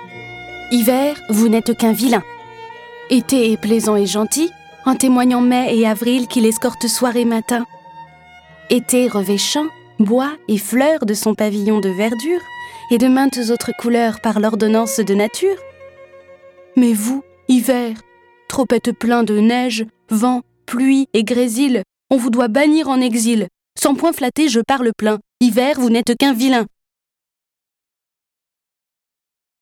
Hiver, vous n'êtes qu'un vilain. Été est plaisant et gentil, en témoignant mai et avril qui l'escortent soir et matin. Été revêt champs, bois et fleurs de son pavillon de verdure et de maintes autres couleurs par l'ordonnance de nature. Mais vous, hiver, trop êtes plein de neige, vent, pluie et grésil, on vous doit bannir en exil. Sans point flatter, je parle plein. Hiver, vous n'êtes qu'un vilain.